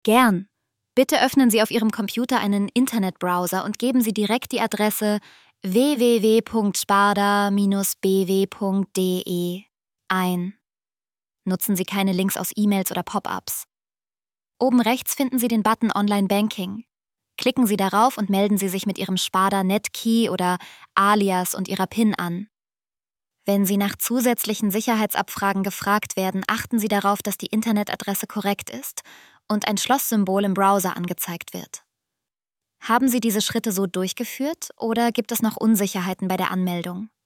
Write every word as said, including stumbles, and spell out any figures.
Gern. Bitte öffnen Sie auf Ihrem Computer einen Internetbrowser und geben Sie direkt die Adresse w w w punkt sparda Bindestrich b w punkt d e ein. Nutzen Sie keine Links aus E-Mails oder Pop-ups. Oben rechts finden Sie den Button Online Banking. Klicken Sie darauf und melden Sie sich mit Ihrem Sparda Netkey oder Alias und Ihrer PIN an. Wenn Sie nach zusätzlichen Sicherheitsabfragen gefragt werden, achten Sie darauf, dass die Internetadresse korrekt ist und ein Schlosssymbol im Browser angezeigt wird. Haben Sie diese Schritte so durchgeführt oder gibt es noch Unsicherheiten bei der Anmeldung?